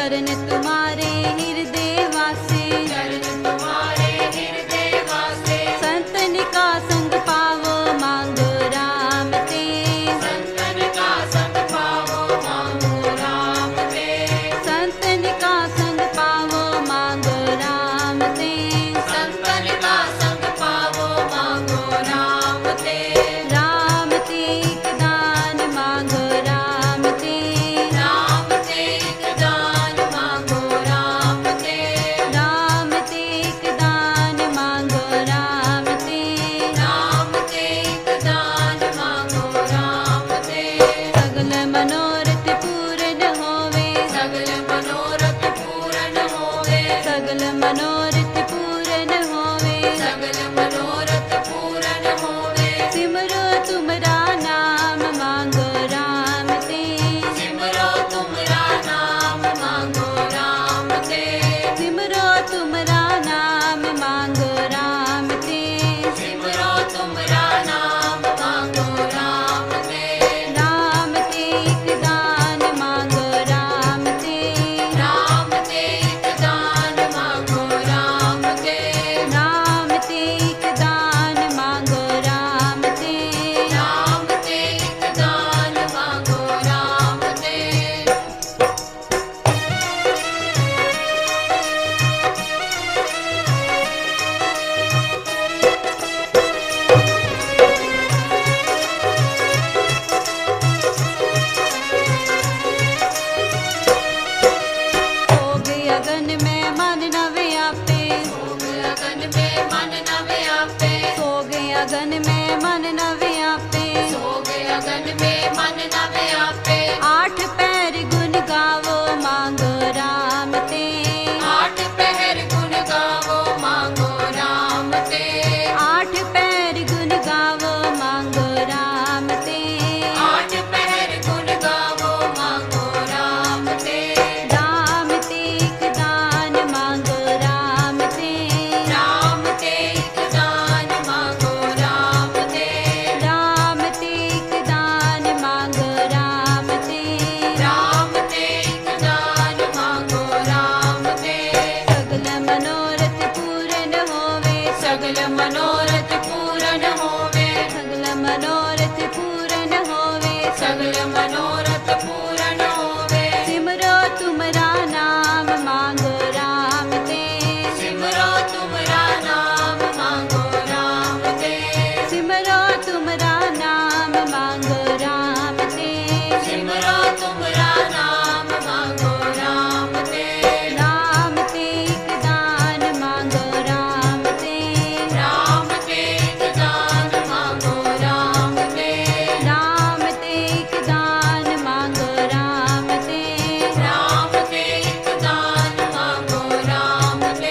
चरण तुम्हारे हृदय वासे, चरण तुम्हारे हृदय वासे। संतन का संग पावो मांगो राम ते, संतन का संग पावो मांगो राम ते, संतन का संग पावो मांगो राम ते, संतन का संग पावो मांगो राम ते। राम ते एक दान मांगो राम ते, राम ते एक दान मांगो राम ते, राम ते एक दान मांगो राम ते, राम ते एक दान मांगो राम ते। सगल मनोरथ पूर्ण होवे, सगल मनोरथ पूर्ण होवे, सगल मनोरथ पूर्ण होवे, सगल मनोरथ पूर्ण होवे। सिमरो तुमरा नाम मांगो राम ते, सिमरो तुमरा नाम मांगो राम ते, सिमरो तुमरा नाम मांगो राम ते, सिमरो तुमरा नाम मांगो राम ते। राम ते एक दान मांगो राम ते, राम ते एक दान मांगो राम ते, राम ते एक दान मांगो राम ते, राम ते एक दान मांगो राम ते। भोग अगन में मन न व्यापे, भोग अगन में मन न व्यापे, भोग अगन में मन न व्यापे, भोग अगन में मन न व्यापे। आठ पैर गुण गावो मांगो राम ते, आठ पहर गुण गावो मांगो राम ते, आठ पैर गुण गावो मांगो राम ते, आठ पहर गुण गावो मांगो राम ते। राम ते एक दान मांगो राम ते, राम ते एक दान मांगो राम ते, राम ते एक दान मांगो राम ते, राम ते एक दान मांगो राम ते। सगल मनोरथ पूर्ण होवे, सगल मनोरथ पूर्ण होवे, सगल मनोरथ पूर्ण होवे, सगल मनोरथ पूर्ण होवे। सिमरो तुमरा नाम मांगो राम ते, सिमरो तुमरा नाम मांगो राम ते, सिमरो तुमरा नाम मांगो राम ते, सिमरो तुमरा नाम मांगो राम ते। राम ते एक दान मांगो राम ते, राम ते एक दान मांगो राम ते, राम ते एक दान मांगो राम ते, राम ते एक दान मांगो राम ते।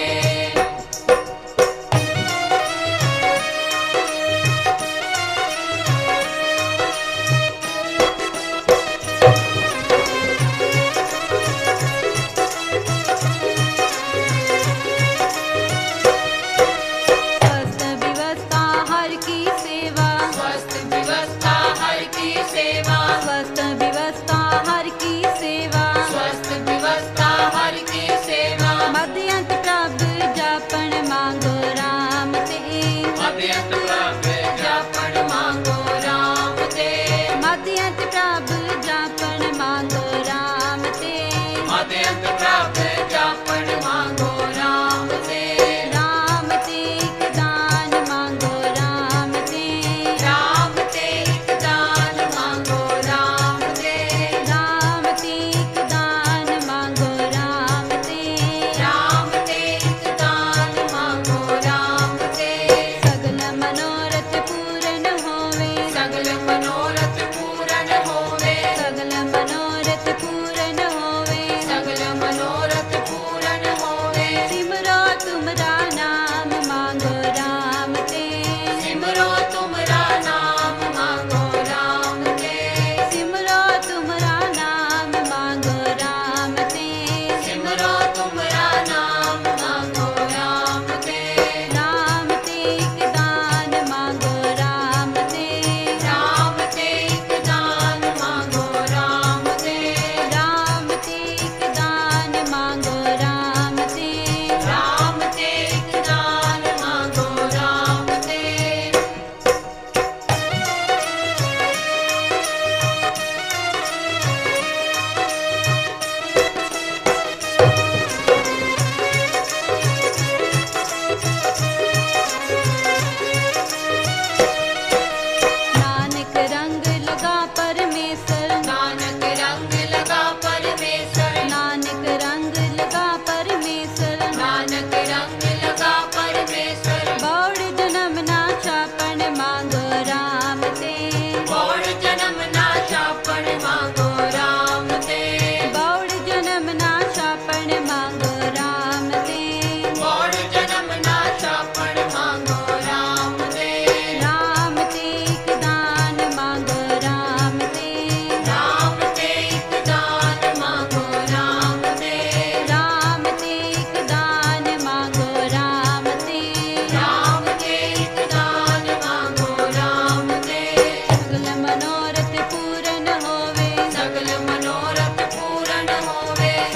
स्वस्थ व्यवस्था हर की सेवा, स्वस्थ व्यवस्था हर की सेवा, स्वस्थ व्यवस्था हर की सेवा, स्वस्थ व्यवस्था हर की सेवा। मध्यंत प्रभु जापन मांगो राम ते, मध्यंत प्रभु जापन मांगो राम ते, मध्यंत प्रभु जापन मांगो राम ते, मध्यंत प्रभु जापन मांगो राम ते। राम ते एक दान मांगो राम ते, राम ते एक दान मांगो राम ते, राम ते एक दान मांगो राम ते, राम ते एक दान मांगो राम ते। सगल मनोरथ पूर्ण होवे, सगल मनोरथ पूर्ण होवे, सगल मनोरथ पूर्ण होवे, सगल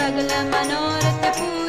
सगल मनोरथ पूर्ण